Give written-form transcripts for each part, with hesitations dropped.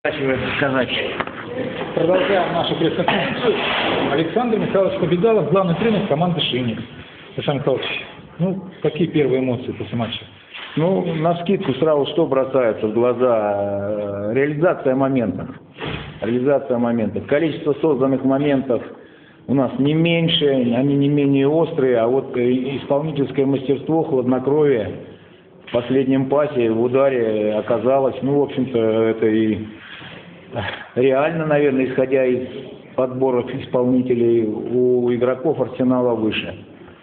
сказать. Продолжаем нашу пресс-конференцию. Александр Михайлович Победалов, главный тренер команды «Шинник». Александр Михайлович, какие первые эмоции после матча? Навскидку сразу что бросается в глаза? Реализация моментов. Количество созданных моментов у нас не меньше, они не менее острые, а вот исполнительское мастерство, хладнокровие в последнем пасе, в ударе оказалось, в общем-то, это и реально, наверное, исходя из подбора исполнителей, у игроков Арсенала выше.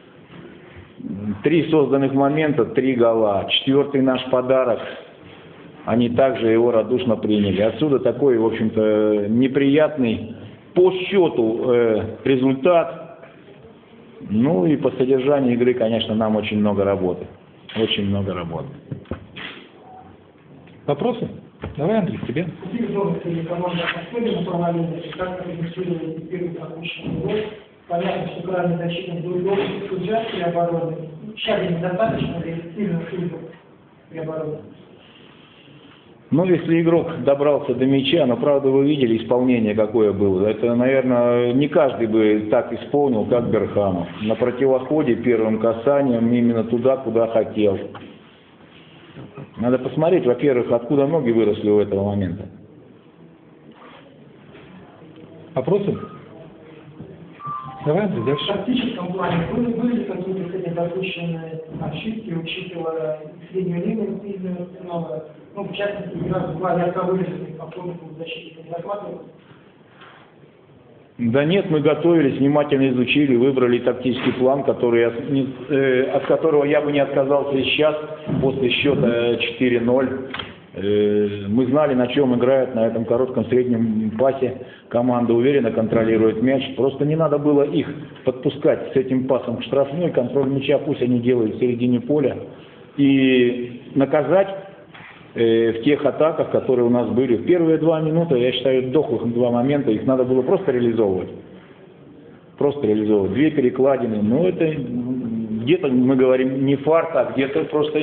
3 созданных момента, 3 гола. 4-й наш подарок, они также его радушно приняли. Отсюда такой, в общем-то, неприятный по счету результат. И по содержанию игры, конечно, нам очень много работы. Вопросы? Давай, Андрей, тебе. Понятно, что крайне защитник был должен судья при обороне. Шаги недостаточно или сильно ошибок при обороне? Если игрок добрался до мяча, но, правда, вы видели исполнение, какое было. Это, наверное, не каждый бы так исполнил, как Берхамов. На противоходе первым касанием именно туда, куда хотел. Надо посмотреть, во-первых, откуда ноги выросли у этого момента. Вопросы? Давай, Андрей, дальше. В тактическом плане были какие-то кстати, допущенные ошибки, учитывая среднюю линию Арсенала? В частности, у нас была ярко выраженная по поводу защиты захватывания. Да нет, мы готовились, внимательно изучили, выбрали тактический план, от которого я бы не отказался и сейчас, после счета 4-0. Мы знали, на чем играет на этом коротком среднем пасе. Команда уверенно контролирует мяч. Просто не надо было их подпускать с этим пасом к штрафной. Контроль мяча пусть они делают в середине поля. И наказать в тех атаках, которые у нас были. В первые 2 минуты, я считаю, дохлых 2 момента, их надо было просто реализовывать. 2 перекладины. Это где-то, мы говорим, не фарт, а где-то просто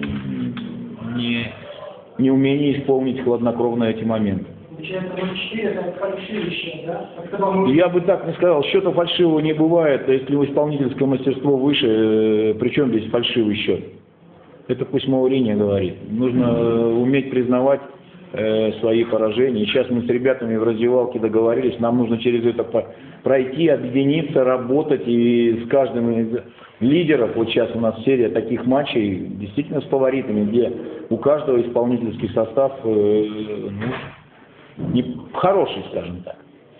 неумение исполнить хладнокровно эти моменты. Получается, 0-4 это фальшивый счет, да? Я бы так не сказал. Счета фальшивого не бывает. Если исполнительское мастерство выше, причем здесь фальшивый счет? Это пусть Мауриньо говорит. Нужно уметь признавать свои поражения. И сейчас мы с ребятами в раздевалке договорились, нам нужно через это пройти, объединиться, работать. И с каждым из лидеров, вот сейчас у нас серия таких матчей, действительно с фаворитами, где у каждого исполнительский состав хороший, скажем так.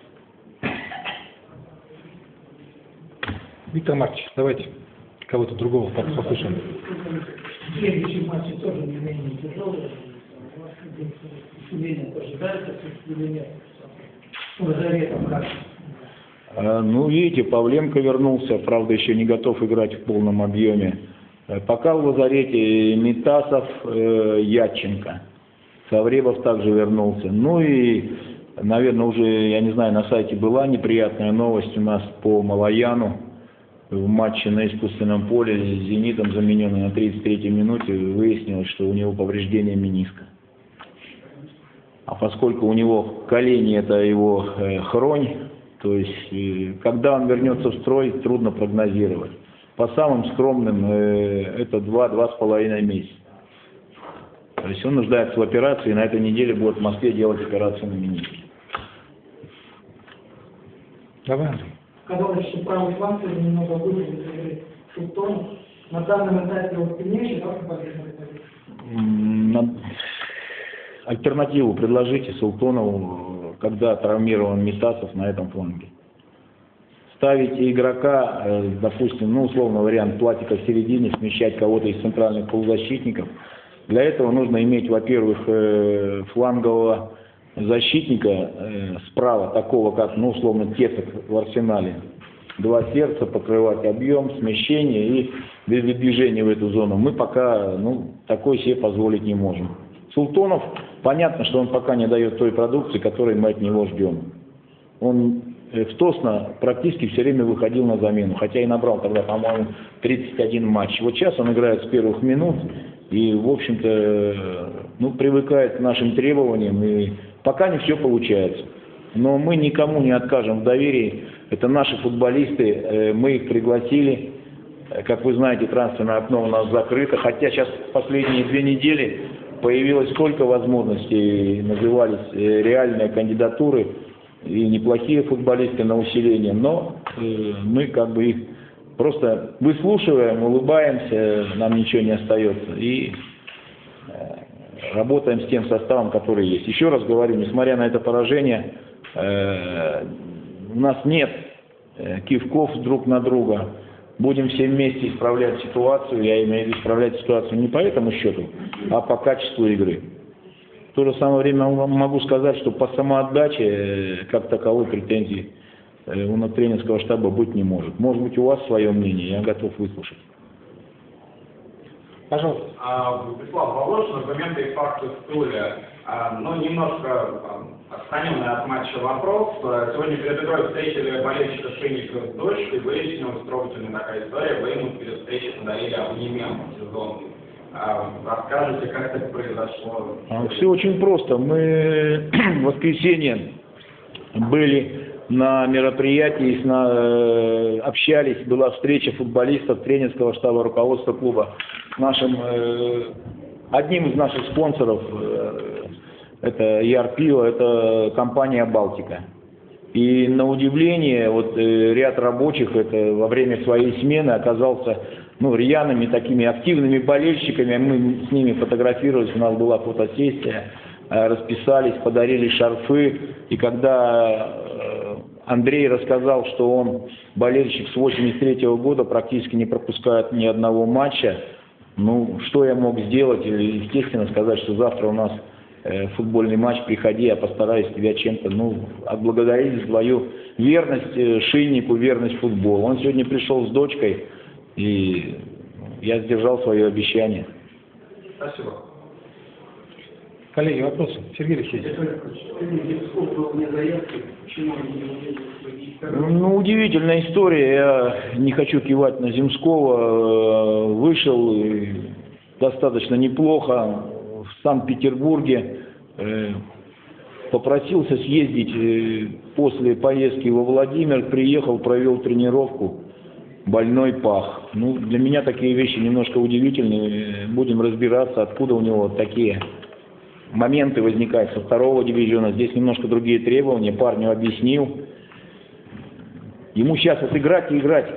Виктор Маркович, давайте кого-то другого послушаем. Следующий матч тоже не менее тяжелый. Судейно ожидается, или нет? Лазаретом как? Видите, Павленко вернулся, правда, еще не готов играть в полном объеме. Пока в лазарете Митасов, Ядченко. Савребов также вернулся. И, наверное, уже, я не знаю, на сайте была неприятная новость у нас по Малояну. В матче на искусственном поле с «Зенитом», замененный на 33-й минуте, выяснилось, что у него повреждение мениска. А поскольку у него колени – это его хронь, то есть когда он вернется в строй, трудно прогнозировать. По самым скромным это 2-2,5 месяца. То есть он нуждается в операции, и на этой неделе будет в Москве делать операцию на мениске. Давай, Андрей. Казалось, что правый фланг немного выглядит Шутон. На данном этапе он сильнейший, да, Альтернативу предложите Султонову, когда травмирован Митасов на этом фланге. Ставите игрока, допустим, условно вариант Платика в середине, смещать кого-то из центральных полузащитников. Для этого нужно иметь, во-первых, флангового защитника справа, такого как, условно, Тесок в Арсенале. 2 сердца, покрывать объем, смещение и движение в эту зону. Мы пока такой себе позволить не можем. Султонов, понятно, что он пока не дает той продукции, которой мы от него ждем. Он в Тосно практически все время выходил на замену, хотя и набрал тогда, по-моему, 31 матч. Вот сейчас он играет с первых минут и, в общем-то, привыкает к нашим требованиям и Пока не все получается. Но мы никому не откажем в доверии. Это наши футболисты, мы их пригласили. Как вы знаете, трансферное окно у нас закрыто. Хотя сейчас последние 2 недели появилось столько возможностей, назывались реальные кандидатуры и неплохие футболисты на усиление. Но мы как бы их просто выслушиваем, улыбаемся, нам ничего не остается. И работаем с тем составом, который есть. Еще раз говорю, несмотря на это поражение, у нас нет кивков друг на друга. Будем все вместе исправлять ситуацию. Я имею в виду исправлять ситуацию не по этому счету, а по качеству игры. В то же самое время могу сказать, что по самоотдаче как таковой претензий у тренерского штаба быть не может. Может быть, у вас свое мнение, я готов выслушать. Пожалуйста. Вячеслав, возможно, аргументы и факты в стуле. Но немножко отстраненный от матча вопрос. Сегодня перед игрой встретили болельщика Шинника с дочкой. Выяснилась трогательная такая история. Вы ему перед встречей подарили абонемент сезонный. Расскажите, как это произошло? Все очень просто. Мы в воскресенье были на мероприятии, общались, была встреча футболистов, тренерского штаба, руководства клуба. Одним из наших спонсоров, это Ярпио, это компания «Балтика». И на удивление, ряд рабочих во время своей смены оказался рьяными такими активными болельщиками. Мы с ними фотографировались, у нас была фотосессия, расписались, подарили шарфы. И когда Андрей рассказал, что он болельщик с 83-го года, практически не пропускает ни одного матча, что я мог сделать? Естественно, сказать, что завтра у нас футбольный матч, приходи, я постараюсь тебя чем-то, отблагодарить за твою верность Шиннику, верность футболу. Он сегодня пришел с дочкой, и я сдержал свое обещание. Спасибо. Коллеги, вопросы? Сергей Алексеевич. Удивительная история. Я не хочу кивать на Земского. Вышел достаточно неплохо в Санкт-Петербурге. Попросился съездить после поездки во Владимир. Приехал, провел тренировку. Больной пах. Для меня такие вещи немножко удивительные. Будем разбираться, откуда у него такие моменты возникают со 2-го дивизиона. Здесь немножко другие требования. Парню объяснил. Ему сейчас играть и играть.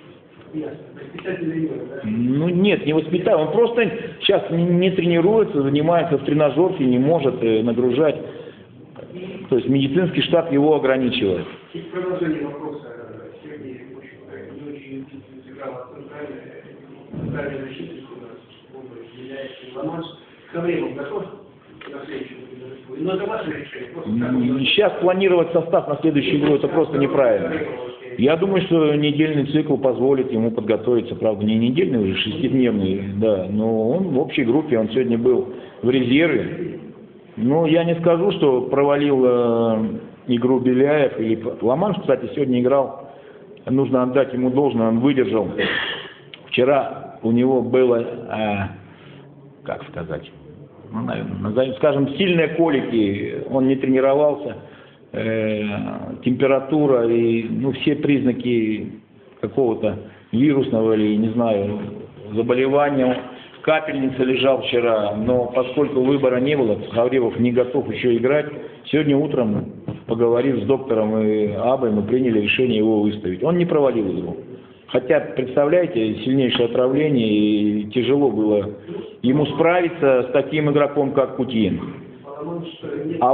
Нет, не воспитатель. Он просто сейчас не тренируется, занимается в тренажерке, не может нагружать. То есть медицинский штаб его ограничивает. В продолжение вопроса Сергей не очень сыграл центральный защитник у нас, он является Ла-Манш. Со временем готов на следующую игру? Но это ваше решение. Сейчас планировать состав на следующую игру это просто неправильно. Я думаю, что недельный цикл позволит ему подготовиться, правда, не недельный, уже 6-дневный, да, но он в общей группе, он сегодня был в резерве. Я не скажу, что провалил игру Беляев или Ла-Манш, кстати, сегодня играл, нужно отдать ему должное, он выдержал. Вчера у него было, как сказать, назовем, скажем, сильные колики, он не тренировался. Температура и все признаки какого-то вирусного или, не знаю, заболевания. В капельнице лежал вчера, но поскольку выбора не было, Хавревов не готов еще играть, сегодня утром, поговорив с доктором и Абой, мы приняли решение его выставить. Он не провалил игру. Хотя, представляете, сильнейшее отравление, и тяжело было ему справиться с таким игроком, как Кутьин. А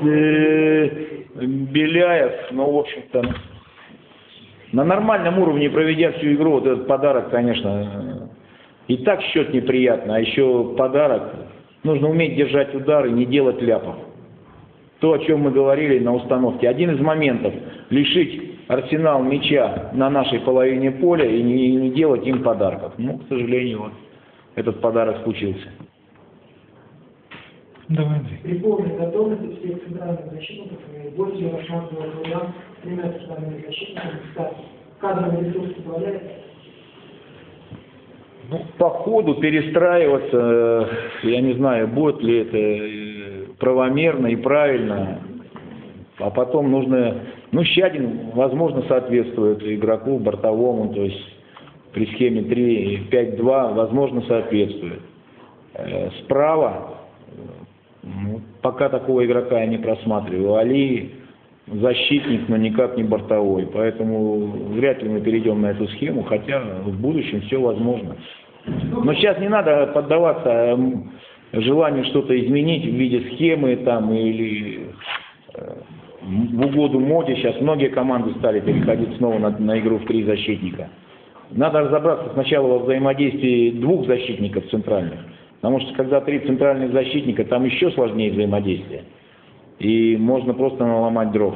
Беляев, в общем-то, на нормальном уровне, проведя всю игру, этот подарок, конечно, и так счет неприятный, а еще подарок. Нужно уметь держать удар и не делать ляпов. То, о чем мы говорили на установке. Один из моментов – лишить Арсенал мяча на нашей половине поля и не делать им подарков. К сожалению, этот подарок случился. Давай, Андрей. При полной готовности всех центральных защитников и больше расшматривал программ с 3 центральными защитниками. Кадровый ресурс позволяет? По ходу перестраиваться, я не знаю, будет ли это правомерно и правильно. А потом нужно... Ну, Щадин, возможно, соответствует игроку бортовому, то есть при схеме 3-5-2, возможно, соответствует. Справа, ну, пока такого игрока я не просматриваю. Али защитник, но никак не бортовой. Поэтому вряд ли мы перейдем на эту схему, хотя в будущем все возможно. Но сейчас не надо поддаваться желанию что-то изменить в виде схемы там, или в угоду моде. Сейчас многие команды стали переходить снова на игру в 3 защитника. Надо разобраться сначала во взаимодействии 2 защитников центральных. Потому что когда 3 центральных защитника, там еще сложнее взаимодействие. И можно просто наломать дров.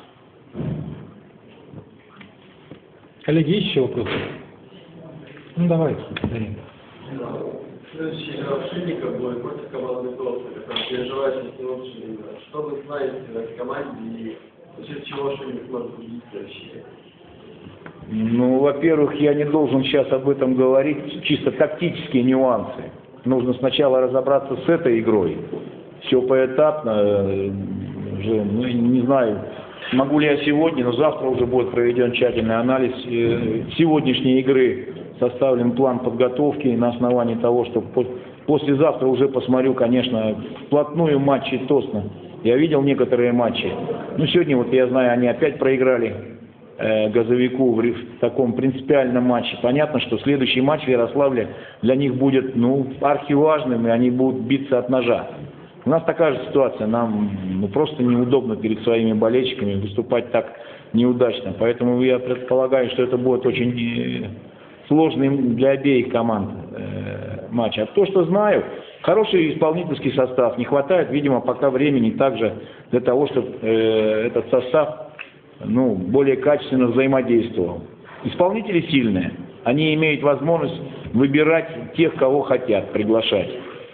Коллеги, есть еще вопросы? Ну, давай, Дарин. Следующий игра Шинника будет против команды Тоста, которая переживает не лучше. Что вы знаете в этой команде и за счет чего Шинник может победить следующий? Ну, во-первых, я не должен сейчас об этом говорить, чисто тактические нюансы. Нужно сначала разобраться с этой игрой. Все поэтапно, уже, ну, не знаю, могу ли я сегодня, но завтра уже будет проведен тщательный анализ сегодняшней игры. Составлен план подготовки на основании того, что послезавтра уже посмотрю, конечно, вплотную матчи Тосна. Я видел некоторые матчи. Ну, сегодня, вот я знаю, они опять проиграли Газовику в таком принципиальном матче. Понятно, что следующий матч в Ярославле для них будет, ну, архиважным, и они будут биться от ножа. У нас такая же ситуация. Нам просто неудобно перед своими болельщиками выступать так неудачно. Поэтому я предполагаю, что это будет очень сложный для обеих команд матч. А то, что знаю, хороший исполнительский состав. Не хватает, видимо, пока времени также для того, чтобы этот состав, ну, более качественно взаимодействовал. Исполнители сильные. Они имеют возможность выбирать тех, кого хотят, приглашать.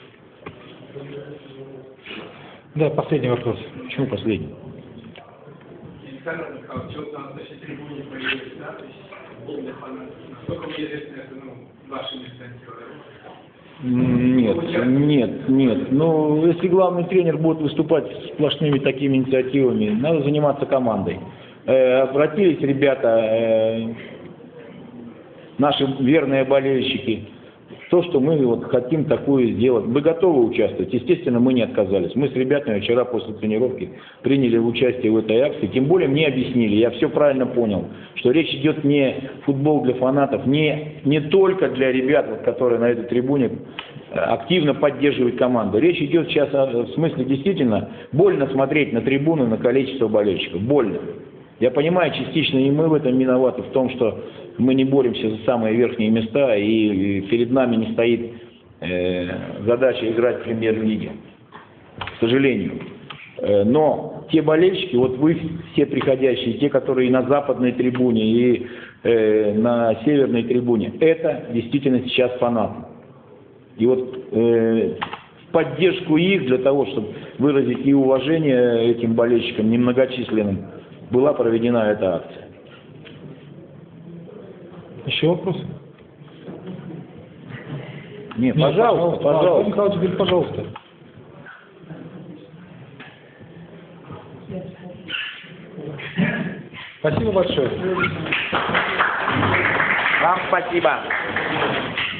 Да, последний вопрос. Почему последний? Александр Михайлович, вот на нашей трибуне появилась надпись «Для фанатов». Насколько мне известно, это, ваша инициатива? Нет. Ну, если главный тренер будет выступать сплошными такими инициативами, надо заниматься командой. Обратились ребята, наши верные болельщики, то, что мы вот хотим такое сделать. Мы готовы участвовать. Естественно, мы не отказались. Мы с ребятами вчера после тренировки приняли участие в этой акции. Тем более мне объяснили, я все правильно понял, что речь идет не футбол для фанатов, не только для ребят, вот, которые на этой трибуне активно поддерживают команду. Речь идет сейчас в смысле действительно больно смотреть на трибуну, на количество болельщиков. Больно. Я понимаю, частично и мы в этом виноваты, в том, что мы не боремся за самые верхние места, и перед нами не стоит задача играть в премьер-лиге, к сожалению. Но те болельщики, вот вы все приходящие, те, которые и на западной трибуне, и на северной трибуне, это действительно сейчас фанаты. И вот в поддержку их, для того, чтобы выразить и уважение этим болельщикам немногочисленным, была проведена эта акция. Еще вопросы? Нет, пожалуйста. Антон Михайлович говорит, пожалуйста. Спасибо большое. Вам спасибо.